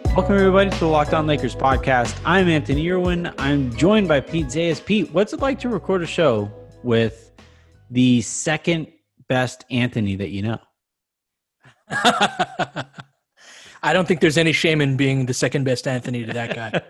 Welcome, everybody, to the Locked On Lakers podcast. I'm Anthony Irwin. I'm joined by Pete Zayas. Pete, what's it like to record a show with the second best Anthony that you know? I don't think there's any shame in being the second best Anthony to that guy.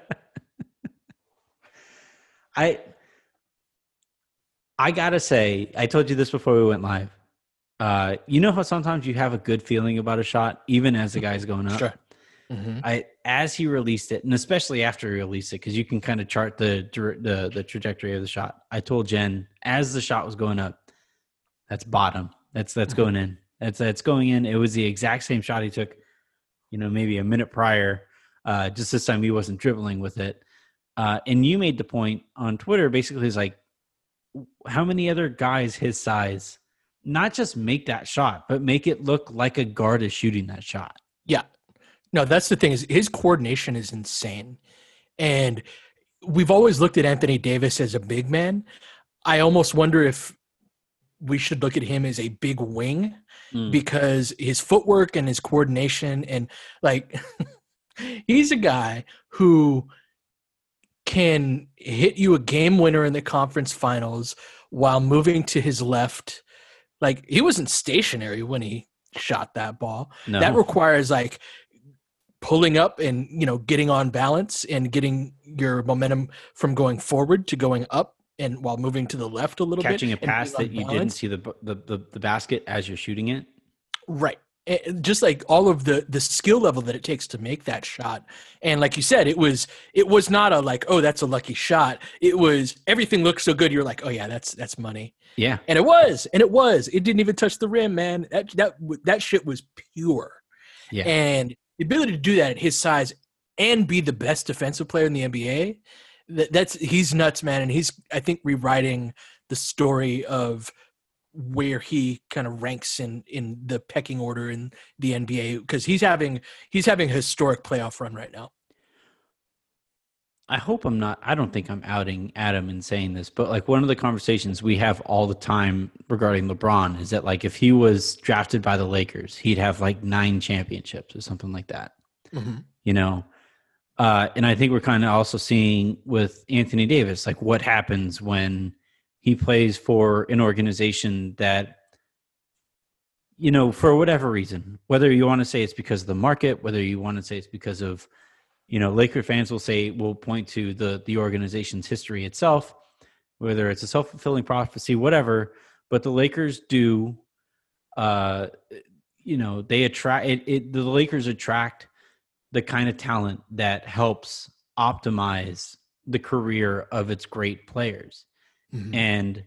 I gotta say, I told you this before we went live. You know how sometimes you have a good feeling about a shot, even as the guy's going up? Sure. Mm-hmm. As he released it, and especially after he released it, because you can kind of chart the trajectory of the shot. I told Jen, as the shot was going up, that's bottom. That's going in. That's going in. It was the exact same shot he took, maybe a minute prior. Just this time he wasn't dribbling with it. And you made the point on Twitter, basically, it's like, how many other guys his size not just make that shot, but make it look like a guard is shooting that shot? Yeah. No, that's the thing, is his coordination is insane. And we've always looked at Anthony Davis as a big man. I almost wonder if we should look at him as a big wing because his footwork and his coordination and he's a guy who can hit you a game winner in the conference finals while moving to his left. Like, he wasn't stationary when he shot that ball. No. That requires pulling up and, getting on balance and getting your momentum from going forward to going up and while moving to the left a little bit. Catching a pass that you didn't see the basket as you're shooting it. Right. Just like all of the skill level that it takes to make that shot. And like you said, it was not oh, that's a lucky shot. It was, everything looked so good. You're like, oh yeah, that's money. Yeah. And it was. It didn't even touch the rim, man. That shit was pure. Yeah. And the ability to do that at his size and be the best defensive player in the NBA, he's nuts, man. And he's, I think, rewriting the story of where he kind of ranks in the pecking order in the NBA, because he's having a historic playoff run right now. I don't think I'm outing Adam in saying this, but one of the conversations we have all the time regarding LeBron is that if he was drafted by the Lakers, he'd have 9 championships or something like that. Mm-hmm. And I think we're kind of also seeing with Anthony Davis, what happens when he plays for an organization that, for whatever reason, whether you want to say it's because of the market, whether you want to say it's because of, Laker fans will point to the organization's history itself, whether it's a self-fulfilling prophecy, whatever. But the Lakers do, they attract it. The Lakers attract the kind of talent that helps optimize the career of its great players. Mm-hmm. And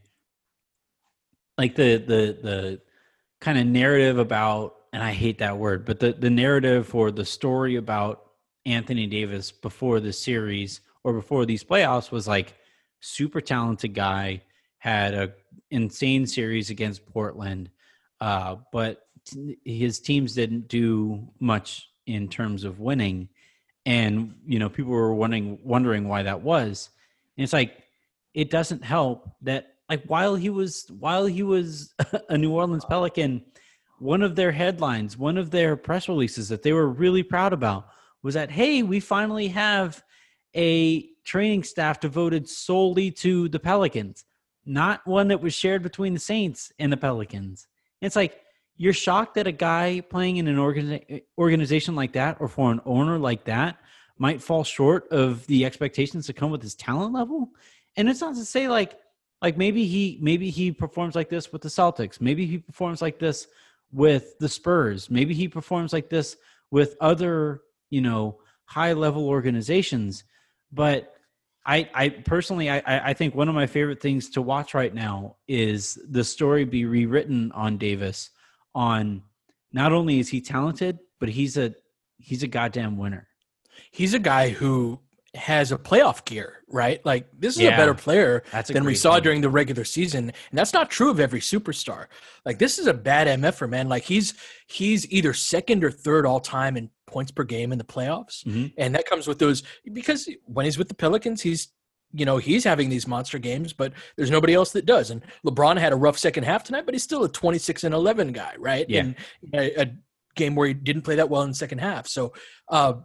the kind of narrative about, and I hate that word, but the narrative or the story about Anthony Davis before the series or before these playoffs was super talented guy, had a insane series against Portland, but his teams didn't do much in terms of winning. And, people were wondering why that was. And it's it doesn't help that while he was a New Orleans Pelican, one of their headlines, one of their press releases that they were really proud about was that, hey, we finally have a training staff devoted solely to the Pelicans, not one that was shared between the Saints and the Pelicans. And it's you're shocked that a guy playing in an organization like that or for an owner like that might fall short of the expectations that come with his talent level. And it's not to say maybe he performs like this with the Celtics. Maybe he performs like this with the Spurs. Maybe he performs like this with other, high level organizations. But I personally, I think one of my favorite things to watch right now is the story be rewritten on Davis on not only is he talented, but he's a goddamn winner. He's a guy who has a playoff gear, right? This is a better player than we saw during the regular season. And that's not true of every superstar. This is a bad MFer, man. He's either second or third all time in points per game in the playoffs. Mm-hmm. And that comes with those, because when he's with the Pelicans, he's having these monster games, but there's nobody else that does. And LeBron had a rough second half tonight, but he's still a 26-11 guy, right? Yeah. In a game where he didn't play that well in the second half. So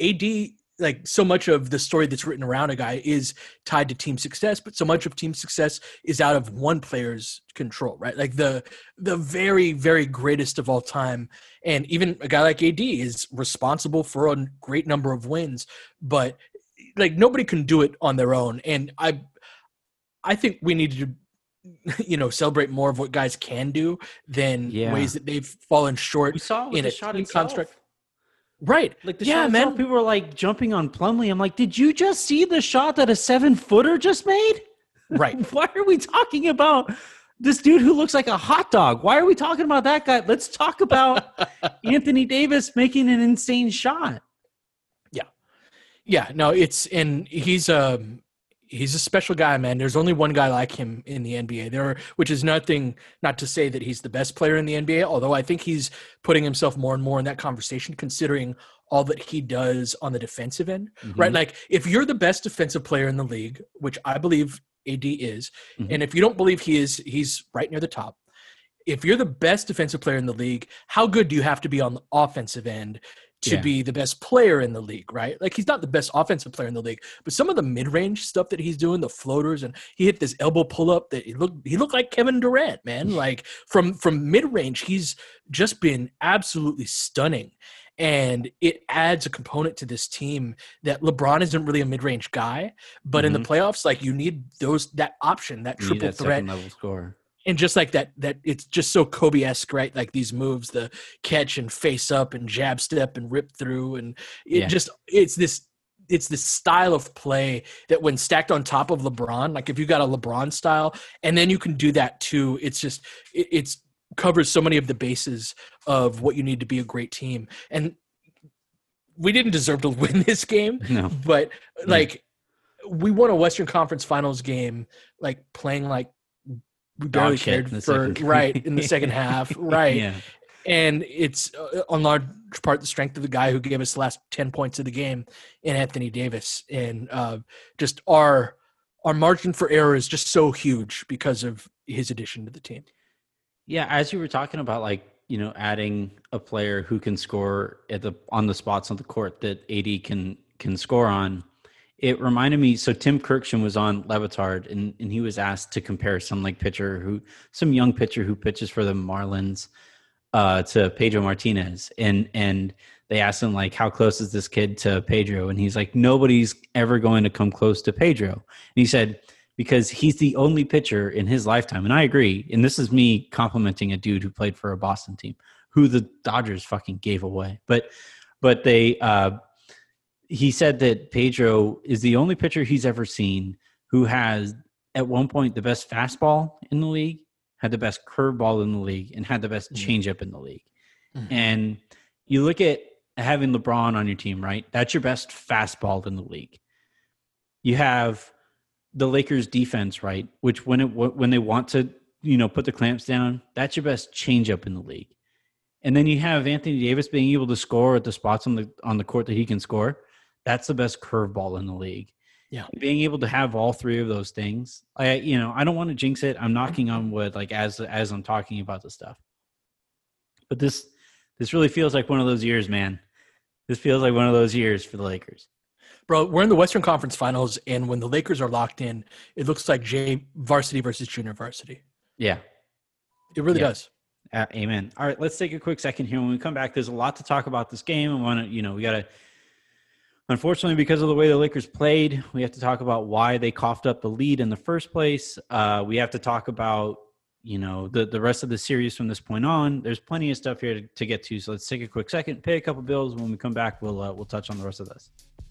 AD, like so much of the story that's written around a guy is tied to team success, but so much of team success is out of one player's control, right? Like the very, very greatest of all time. And even a guy like AD is responsible for a great number of wins, but like nobody can do it on their own. And I think we need to, celebrate more of what guys can do than ways that they've fallen short. We saw in the a shot team itself. construct. Right. Like the shot itself, people were like jumping on Plumlee. I'm like, did you just see the shot that a 7-footer just made? Right. Why are we talking about this dude who looks like a hot dog? Why are we talking about that guy? Let's talk about Anthony Davis making an insane shot. Yeah. Yeah. No, he's a special guy, man. There's only one guy like him in the NBA. Which is not to say that he's the best player in the NBA, although I think he's putting himself more and more in that conversation, considering all that he does on the defensive end, right? Like if you're the best defensive player in the league, which I believe AD is, and if you don't believe he is, he's right near the top. If you're the best defensive player in the league, how good do you have to be on the offensive end to be the best player in the league, right? Like he's not the best offensive player in the league, but some of the mid-range stuff that he's doing, the floaters, and he hit this elbow pull-up that he looked like Kevin Durant, man. Like from mid-range, he's just been absolutely stunning. And it adds a component to this team that LeBron isn't really a mid-range guy, but in the playoffs, like you need that option, that triple threat. Level scorer. And just like that it's just so Kobe-esque, right? Like these moves, the catch and face up and jab step and rip through. And it's this style of play that when stacked on top of LeBron, like if you got a LeBron style and then you can do that too, it's covers so many of the bases of what you need to be a great team. And we didn't deserve to win this game, but like we won a Western Conference Finals game, like playing like we barely cared for in the second half, right? Yeah. And it's on large part the strength of the guy who gave us the last 10 points of the game in Anthony Davis. And just our margin for error is just so huge because of his addition to the team. Yeah, as you were talking about, like, adding a player who can score on the spots on the court that AD can score on, it reminded me. So Tim Kirksham was on Le Batard, and he was asked to compare some young pitcher who pitches for the Marlins to Pedro Martinez, and they asked him like, how close is this kid to Pedro? And he's like, nobody's ever going to come close to Pedro. And he said, because he's the only pitcher in his lifetime. And I agree. And this is me complimenting a dude who played for a Boston team who the Dodgers fucking gave away. But he said that Pedro is the only pitcher he's ever seen who has at one point the best fastball in the league, had the best curveball in the league, and had the best changeup in the league. And you look at having LeBron on your team, right? That's your best fastball in the league. You have the Lakers defense, right? Which when they want to, put the clamps down, that's your best changeup in the league. And then you have Anthony Davis being able to score at the spots on the court that he can score. That's the best curveball in the league. Yeah. Being able to have all three of those things, I don't want to jinx it. I'm knocking on wood, like as I'm talking about this stuff. But this really feels like one of those years, man. This feels like one of those years for the Lakers. Bro, we're in the Western Conference Finals, and when the Lakers are locked in, it looks like varsity versus junior varsity. Yeah. It really does. Amen. All right, let's take a quick second here. When we come back, there's a lot to talk about this game. We got to, unfortunately, because of the way the Lakers played, we have to talk about why they coughed up the lead in the first place. We have to talk about, the rest of the series from this point on. There's plenty of stuff here to get to. So let's take a quick second, pay a couple bills. When we come back, we'll touch on the rest of this.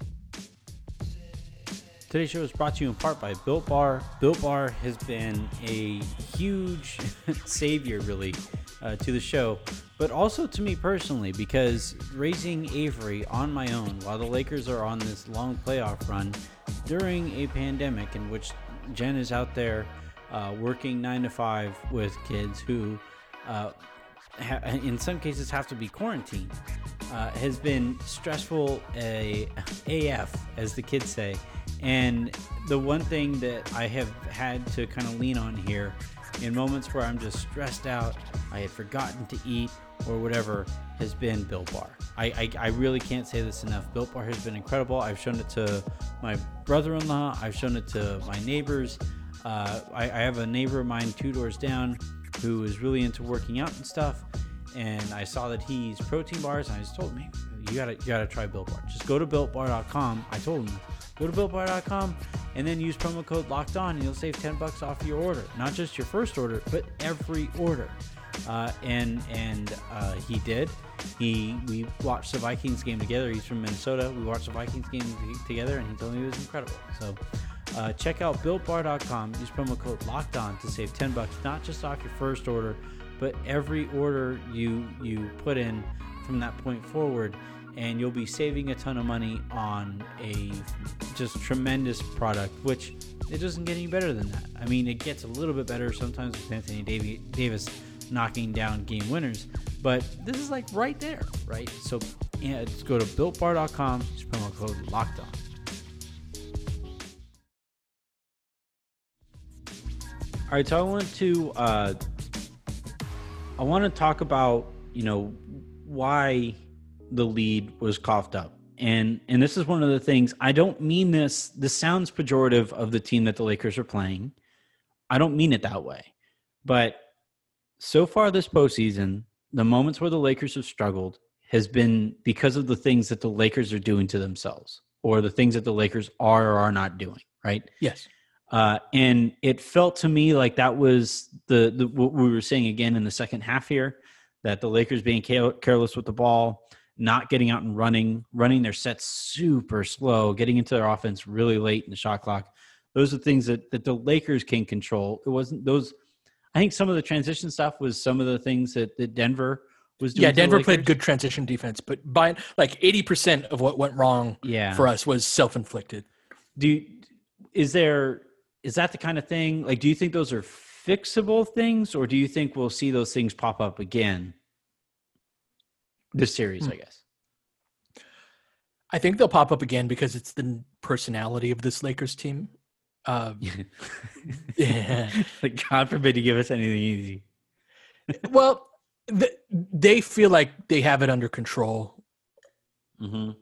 Today's show is brought to you in part by Built Bar. Built Bar has been a huge savior, really, to the show, but also to me personally, because raising Avery on my own while the Lakers are on this long playoff run during a pandemic in which Jen is out there working 9 to 5 with kids who in some cases have to be quarantined, has been stressful AF, as the kids say. And the one thing that I have had to kind of lean on here in moments where I'm just stressed out, I had forgotten to eat or whatever, has been Built Bar. I really can't say this enough. Built Bar has been incredible. I've shown it to my brother-in-law. I've shown it to my neighbors. I have a neighbor of mine 2 doors down who is really into working out and stuff. And I saw that he eats protein bars, and I just told him, you gotta try Built Bar. Just go to BuiltBar.com. I told him, go to BuiltBar.com and then use promo code Locked On, and you'll save $10 off your order. Not just your first order, but every order. And he did. We watched the Vikings game together. He's from Minnesota. We watched the Vikings game together, and he told me it was incredible. So check out BuiltBar.com. Use promo code Locked On to save $10, not just off your first order, but every order you put in from that point forward, and you'll be saving a ton of money on a just tremendous product, which it doesn't get any better than that. I mean, it gets a little bit better sometimes with Anthony Davis knocking down game winners, but this is like right there, right? So yeah, just go to BuiltBar.com, use promo code Locked On. All right, so I want to talk about, why the lead was coughed up. And this is one of the things, I don't mean this sounds pejorative of the team that the Lakers are playing. I don't mean it that way. But so far this postseason, the moments where the Lakers have struggled has been because of the things that the Lakers are doing to themselves, or the things that the Lakers are or are not doing, right? Yes. And it felt to me like that was the what we were saying again in the second half here, that the Lakers being careless with the ball, not getting out and running their sets super slow, getting into their offense really late in the shot clock. Those are things that the Lakers can control. It wasn't those. I think some of the transition stuff was some of the things that Denver was doing. Yeah, Denver played good transition defense, but by like 80% of what went wrong for us was self-inflicted. Is that the kind of thing? Like, do you think those are fixable things, or do you think we'll see those things pop up again this series, I guess? I think they'll pop up again because it's the personality of this Lakers team. Yeah. Like, God forbid you give us anything easy. Well, they feel like they have it under control, and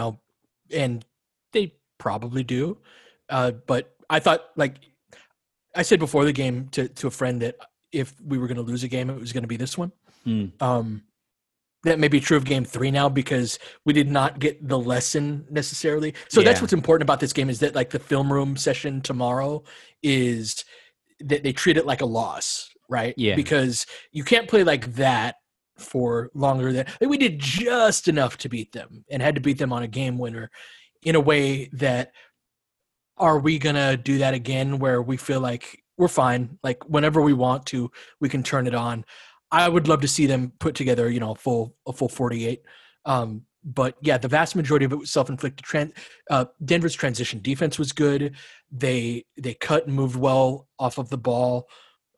they probably do. But I thought, like I said before the game to a friend, that if we were going to lose a game, it was going to be this one. That may be true of game 3 now, because we did not get the lesson necessarily. So that's what's important about this game, is that like the film room session tomorrow is that they treat it like a loss, right? Yeah. Because you can't play like that for longer than we did, just enough to beat them, and had to beat them on a game winner in a way that, are we going to do that again where we feel like we're fine, like whenever we want to, we can turn it on? I would love to see them put together, a full 48. But yeah, the vast majority of it was self-inflicted. Denver's transition defense was good. They cut and moved well off of the ball.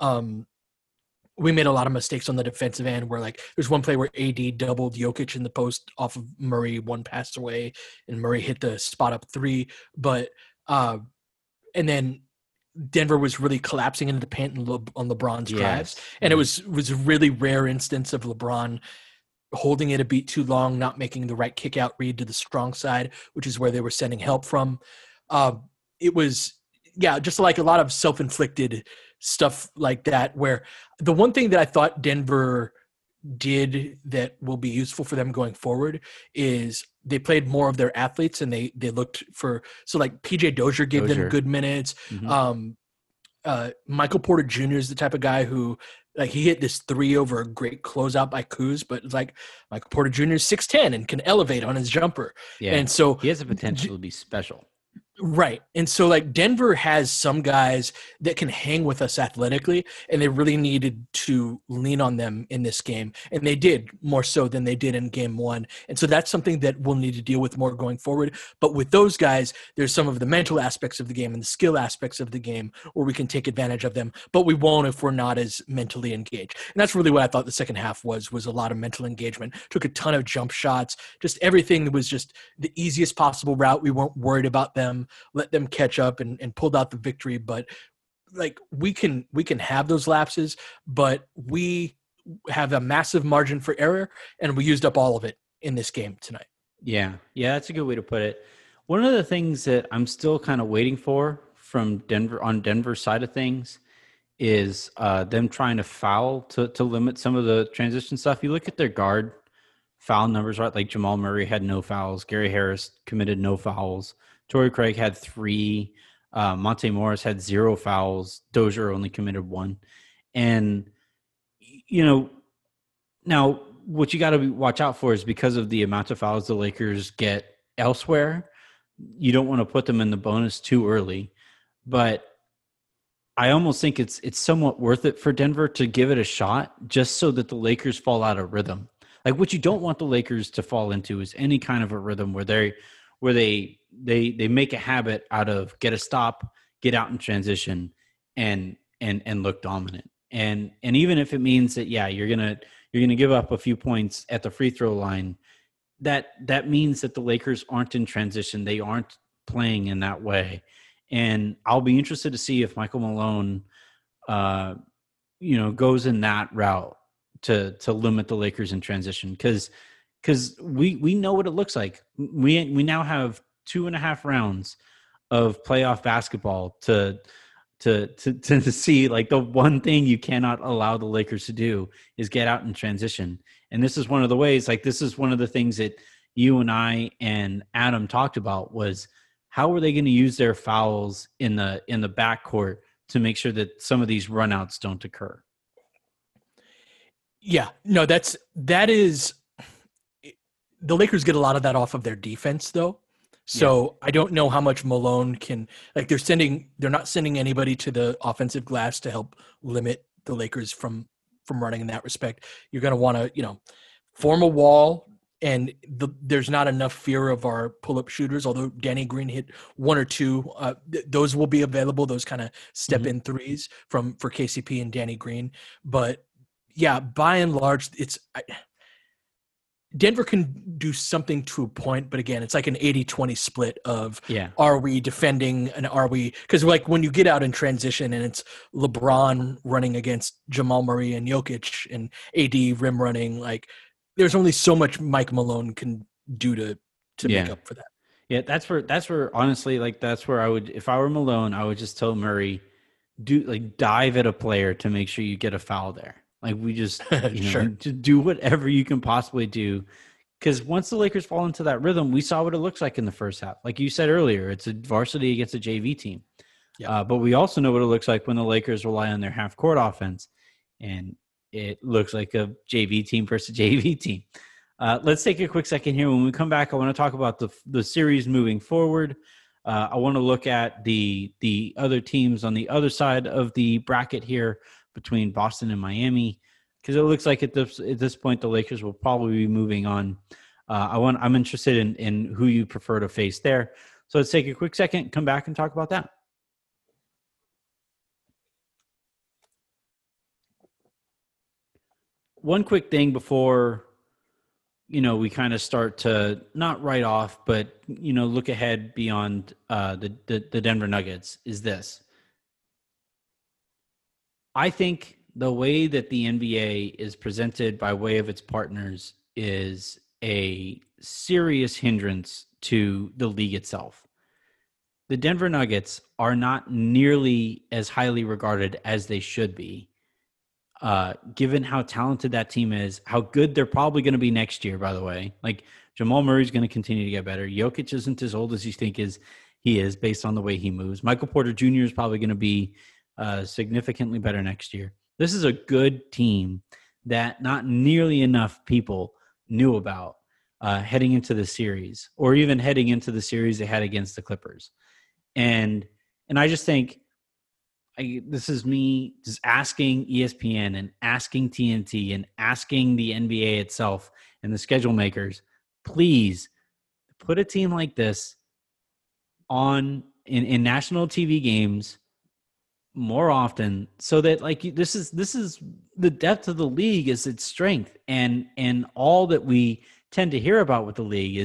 We made a lot of mistakes on the defensive end, where like there's one play where AD doubled Jokic in the post off of Murray, one pass away, and Murray hit the spot up 3. But and then Denver was really collapsing into the paint on LeBron's drives. And it was a really rare instance of LeBron holding it a beat too long, not making the right kick out read to the strong side, which is where they were sending help from. It was, just like a lot of self-inflicted stuff like that, where the one thing that I thought Denver did that will be useful for them going forward is they played more of their athletes, and they looked for, so like PJ Dozier gave them good minutes. Michael Porter Jr. is the type of guy who, like, he hit this 3 over a great closeout by Kuz, but it's like Michael Porter Jr. is 6'10" and can elevate on his jumper. Yeah. And so he has the potential to be special. Right. And so like Denver has some guys that can hang with us athletically, and they really needed to lean on them in this game. And they did, more so than they did in game 1. And so that's something that we'll need to deal with more going forward. But with those guys, there's some of the mental aspects of the game and the skill aspects of the game where we can take advantage of them, but we won't if we're not as mentally engaged. And that's really what I thought the second half was a lot of mental engagement. Took a ton of jump shots, just everything was just the easiest possible route. We weren't worried about them. let them catch up and pulled out the victory. But like we can have those lapses, but we have a massive margin for error, and we used up all of it in this game tonight. Yeah, that's a good way to put it. One of the things that I'm still kind of waiting for from Denver on Denver's side of things is them trying to foul to limit some of the transition stuff. You look at their guard foul numbers, right? Like Jamal Murray had no fouls. Gary Harris committed no fouls. Torrey Craig had 3. Monte Morris had 0 fouls. Dozier only committed 1. And, now what you got to watch out for is because of the amount of fouls the Lakers get elsewhere, you don't want to put them in the bonus too early. But I almost think it's somewhat worth it for Denver to give it a shot just so that the Lakers fall out of rhythm. Like what you don't want the Lakers to fall into is any kind of a rhythm where they make a habit out of get a stop, get out in transition, and look dominant. And even if it means that you're gonna give up a few points at the free throw line, that means that the Lakers aren't in transition. They aren't playing in that way. And I'll be interested to see if Michael Malone, goes in that route to limit the Lakers in transition. Because we know what it looks like. We now have 2.5 rounds of playoff basketball to see. Like the one thing you cannot allow the Lakers to do is get out in transition. And this is one of the ways. Like this is one of the things that you and I and Adam talked about was, how are they going to use their fouls in the backcourt to make sure that some of these runouts don't occur? Yeah, no, that is the Lakers get a lot of that off of their defense though. So I don't know how much Malone can, like they're not sending anybody to the offensive glass to help limit the Lakers from running in that respect. You're going to want to, form a wall. And there's not enough fear of our pull-up shooters, although Danny Green hit 1 or 2. Those will be available, those kind of step-in threes for KCP and Danny Green. But, yeah, by and large, Denver can do something to a point, but, again, it's like an 80-20 split of are we defending and are we – because, like, when you get out in transition and it's LeBron running against Jamal Murray and Jokic and AD rim running, like – there's only so much Mike Malone can do to make up for that. Yeah, that's where honestly, like that's where I would, if I were Malone, I would just tell Murray, dive at a player to make sure you get a foul there. Like we just, just do whatever you can possibly do. Because once the Lakers fall into that rhythm, we saw what it looks like in the first half. Like you said earlier, it's a varsity against a JV team. Yeah. But we also know what it looks like when the Lakers rely on their half court offense. And it looks like a JV team versus JV team. Let's take a quick second here. When we come back, I want to talk about the series moving forward. I want to look at the other teams on the other side of the bracket here between Boston and Miami, because it looks like at this point the Lakers will probably be moving on. I'm interested in who you prefer to face there. So let's take a quick second, come back and talk about that. One quick thing before, we kind of start to not write off, but, look ahead beyond the Denver Nuggets is this. I think the way that the NBA is presented by way of its partners is a serious hindrance to the league itself. The Denver Nuggets are not nearly as highly regarded as they should be. Given how talented that team is, how good they're probably going to be next year, by the way. Like Jamal Murray's going to continue to get better. Jokic isn't as old as you think he is based on the way he moves. Michael Porter Jr. is probably going to be significantly better next year. This is a good team that not nearly enough people knew about heading into the series, or even heading into the series they had against the Clippers. And I just think, this is me just asking ESPN and asking TNT and asking the NBA itself and the schedule makers, please put a team like this on in national TV games more often, so that this is the depth of the league is its strength, and all that we tend to hear about with the league is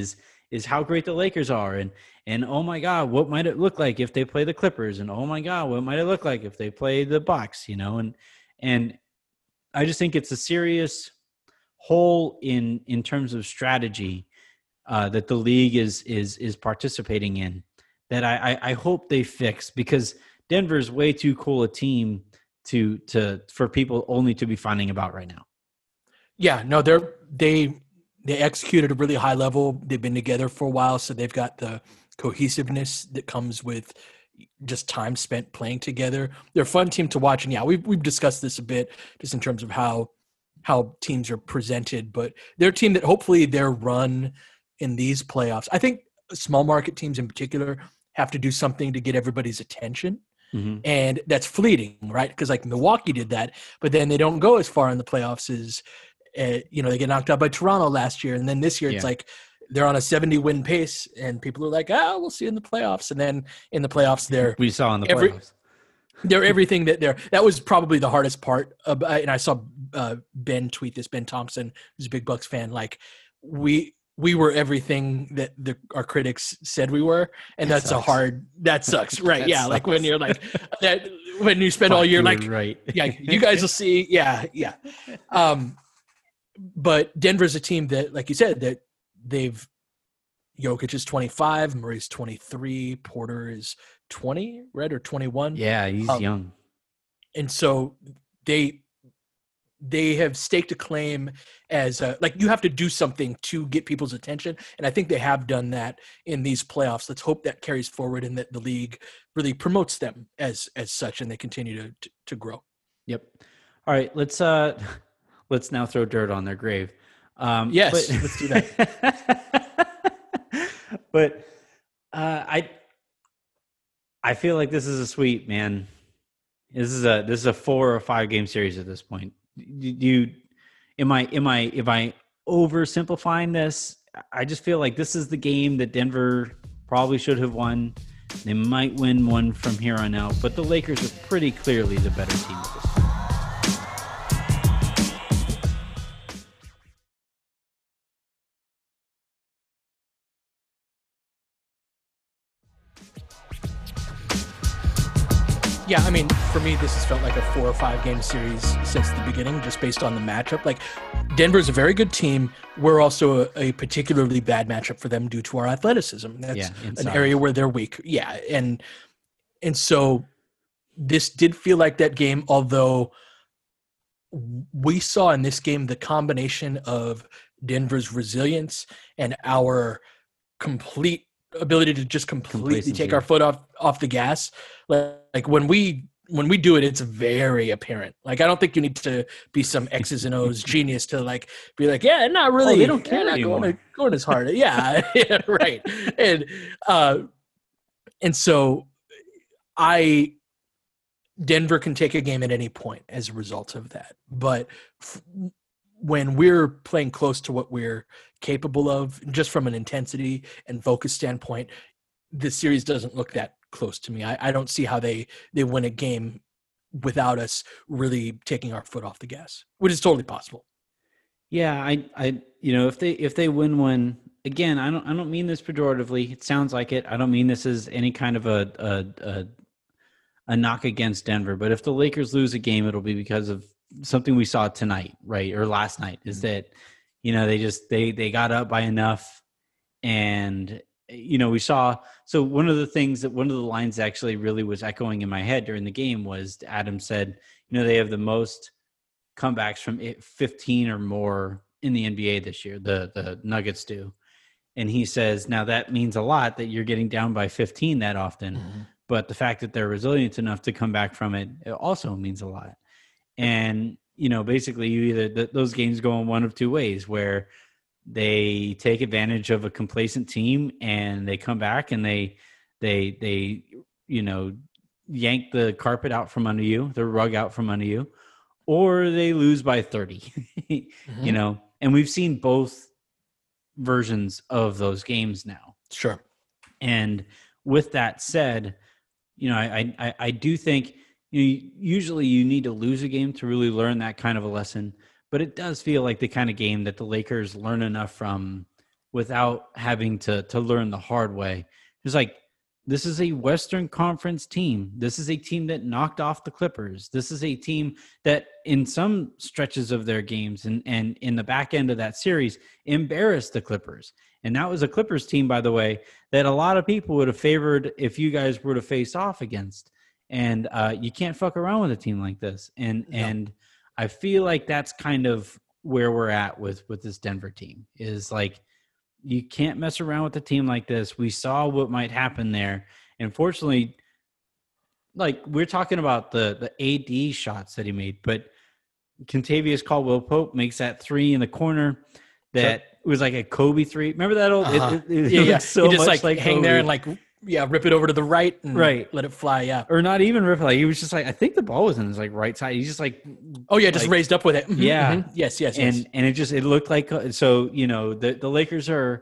is how great the Lakers are, and oh my God, what might it look like if they play the Clippers, and oh my God, what might it look like if they play the Bucks, and I just think it's a serious hole in terms of strategy that the league is participating in that I hope they fix, because Denver's way too cool a team for people only to be finding about right now. Yeah, no, they execute at a really high level. They've been together for a while, so they've got the cohesiveness that comes with just time spent playing together. They're a fun team to watch, and yeah, we've discussed this a bit just in terms of how teams are presented, but they're a team that hopefully their run in these playoffs, I think small market teams in particular have to do something to get everybody's attention. Mm-hmm. And that's fleeting, right? Because like Milwaukee did that, but then they don't go as far in the playoffs as, they get knocked out by Toronto last year. And then this year it's like they're on a 70-win pace and people are like, we'll see in the playoffs. And then in the playoffs, we saw in the playoffs. They're everything that was probably the hardest part. And I saw Ben tweet this, Ben Thompson, who's a big Bucks fan. Like we were everything that our critics said we were. And that sucks, right? That sucks. Like when you're like that, when you spend all year, like, right. Yeah, you guys will see. Yeah. But Denver's a team that, like you said, that Jokic is 25, Murray's 23, Porter is 20, right? Or 21. Yeah, he's young. And so they have staked a claim as like you have to do something to get people's attention. And I think they have done that in these playoffs. Let's hope that carries forward and that the league really promotes them as such and they continue to grow. Yep. All right, let's now throw dirt on their grave. Yes, let's do that. But I feel like this is a sweep, man. This is a 4 or 5 game series at this point. Am I oversimplifying this? I just feel like this is the game that Denver probably should have won. They might win one from here on out, but the Lakers are pretty clearly the better team at this point. Yeah, I mean, for me, this has felt like a 4 or 5 game series since the beginning, just based on the matchup. Like, Denver's a very good team. We're also a particularly bad matchup for them due to our athleticism. That's an area where they're weak. Yeah, and so this did feel like that game, although we saw in this game the combination of Denver's resilience and our complete ability to just completely take our foot off the gas. Like when we do it, it's very apparent. Like I don't think you need to be some X's and O's genius to like be like, yeah, not really. They don't care anymore. Going as hard. Yeah, right. And so Denver can take a game at any point as a result of that. But when we're playing close to what we're capable of, just from an intensity and focus standpoint, the series doesn't look that close to me. I don't see how they win a game without us really taking our foot off the gas, which is totally possible. Yeah, I if they win one again, I don't mean this pejoratively. It sounds like it. I don't mean this as any kind of a knock against Denver. But if the Lakers lose a game, it'll be because of something we saw tonight, right, or last night. Is that they got up by enough, and we saw. So one of the lines actually really was echoing in my head during the game was Adam said, they have the most comebacks from 15 or more in the NBA this year. The Nuggets do. And he says, now that means a lot that you're getting down by 15 that often. Mm-hmm. But the fact that they're resilient enough to come back from it also means a lot. And, basically you either those games go in one of two ways, where they take advantage of a complacent team and they come back and they yank the carpet out from under you, the rug out from under you, or they lose by 30, mm-hmm. And we've seen both versions of those games now. Sure. And with that said, I do think usually you need to lose a game to really learn that kind of a lesson, but it does feel like the kind of game that the Lakers learn enough from without having to learn the hard way. It's like, this is a Western Conference team. This is a team that knocked off the Clippers. This is a team that in some stretches of their games and in the back end of that series embarrassed the Clippers. And that was a Clippers team, by the way, that a lot of people would have favored if you guys were to face off against. And you can't fuck around with a team like this. And I feel like that's kind of where we're at with this Denver team, is like, you can't mess around with a team like this. We saw what might happen there. And fortunately, like, we're talking about the AD shots that he made, but Kentavious Caldwell-Pope makes that three in the corner that was like a Kobe three. Remember that old? Yeah. So you just much like hang Kobe. there and like, rip it over to the right and Right. let it fly. Yeah. Or not even rip it. Like, he was just like, I think the ball was in his like right side. He's just like, Just raised up with it. Mhm, Yeah. mhm. Yes. and it looked like, so, the Lakers are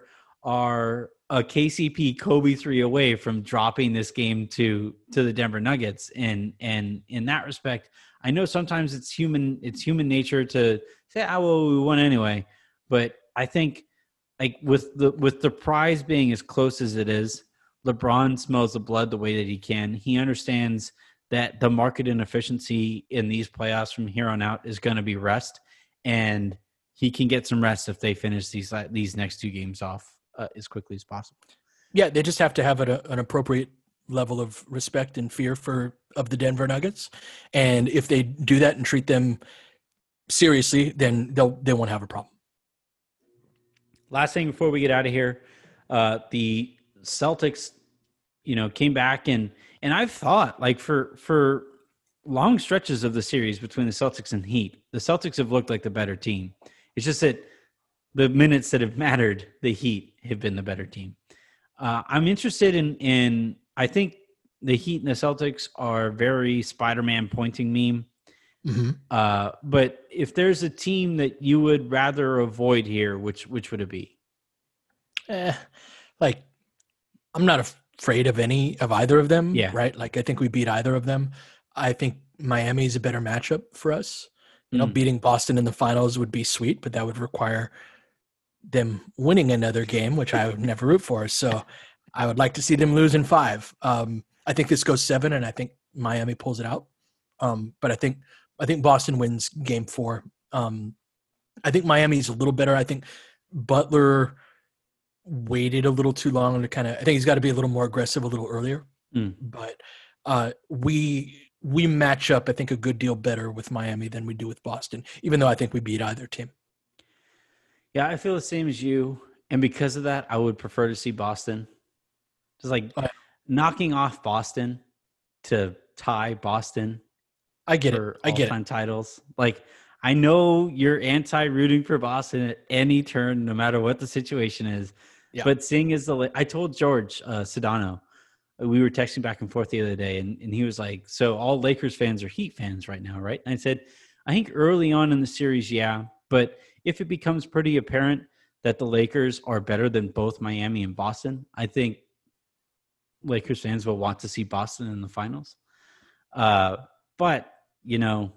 a KCP Kobe three away from dropping this game to the Denver Nuggets. And in that respect, I know sometimes it's human nature to say, well, we won anyway. But I think, like, with the prize being as close as it is, LeBron smells the blood the way that he can. He understands that the market inefficiency in these playoffs from here on out is going to be rest, and he can get some rest if they finish these next two games off as quickly as possible. Yeah, they just have to have an appropriate level of respect and fear of the Denver Nuggets, and if they do that and treat them seriously, then they won't have a problem. Last thing before we get out of here, the Celtics, came back and I've thought, like, for long stretches of the series between the Celtics and Heat, the Celtics have looked like the better team. It's just that the minutes that have mattered, the Heat have been the better team. I'm interested in I think the Heat and the Celtics are very Spider-Man pointing meme. Mm-hmm. But if there's a team that you would rather avoid here, which would it be? I'm not afraid of either of them. Yeah. Right. Like, I think we beat either of them. I think Miami is a better matchup for us. Beating Boston in the finals would be sweet, but that would require them winning another game, which I would never root for. So I would like to see them lose in 5. I think this goes 7, and I think Miami pulls it out. But I think Boston wins game 4. I think Miami's a little better. I think Butler waited a little too long to I think he's got to be a little more aggressive a little earlier. But we match up, I think, a good deal better with Miami than we do with Boston, even though I think we beat either team. Yeah, I feel the same as you. And because of that, I would prefer to see Boston. Just like knocking off Boston to tie Boston. I get for it. I get all-time titles. Like, I know you're anti-rooting for Boston at any turn, no matter what the situation is. Yeah. But seeing as I told George Sedano, we were texting back and forth the other day, and he was like, so all Lakers fans are Heat fans right now, right? And I said, I think early on in the series, yeah. But if it becomes pretty apparent that the Lakers are better than both Miami and Boston, I think Lakers fans will want to see Boston in the finals. But, you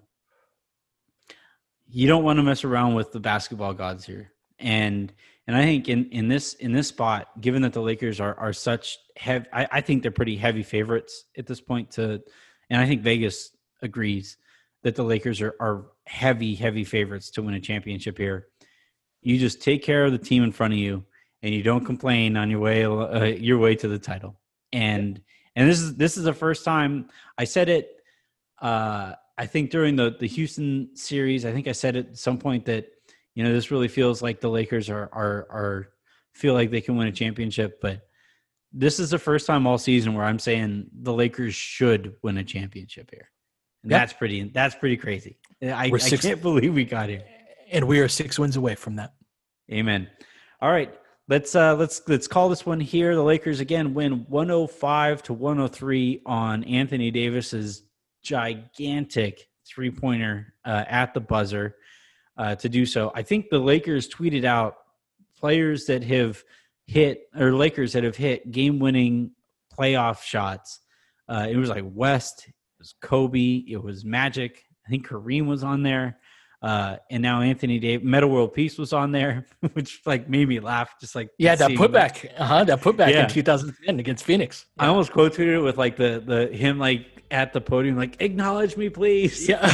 don't want to mess around with the basketball gods here. And I think in this spot, given that the Lakers are such heavy, I think they're pretty heavy favorites at this point and I think Vegas agrees that the Lakers are heavy favorites to win a championship here. You just take care of the team in front of you, and you don't complain on your way to the title. And this is the first time I said it. I think during the Houston series, I think I said at some point that this really feels like the Lakers are feel like they can win a championship. But this is the first time all season where I'm saying the Lakers should win a championship here. And that's pretty crazy. I can't believe we got here. And we are 6 wins away from that. Amen. All right. Let's call this one here. The Lakers again win 105-103 on Anthony Davis's gigantic three-pointer at the buzzer to do so. I think the Lakers tweeted out Lakers that have hit game-winning playoff shots. It was like West, it was Kobe, it was Magic. I think Kareem was on there. And now Anthony Davis, Meta World Peace was on there, which like made me laugh. Just like that putback, in 2010 against Phoenix. I almost quote tweeted it with like the him like at the podium, like acknowledge me, please. Yeah.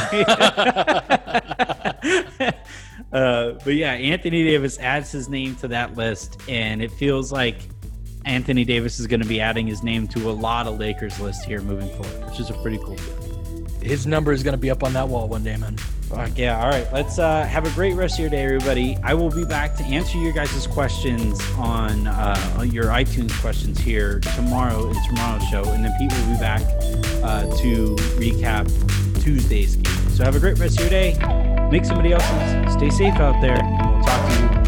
But yeah, Anthony Davis adds his name to that list, and it feels like Anthony Davis is going to be adding his name to a lot of Lakers lists here moving forward, which is a pretty cool deal. His number is going to be up on that wall one day, man. Fuck yeah. All right. Let's have a great rest of your day, everybody. I will be back to answer your guys' questions on your iTunes questions here tomorrow in tomorrow's show. And then Pete will be back to recap Tuesday's game. So have a great rest of your day. Make somebody else's. Stay safe out there. And we'll talk to you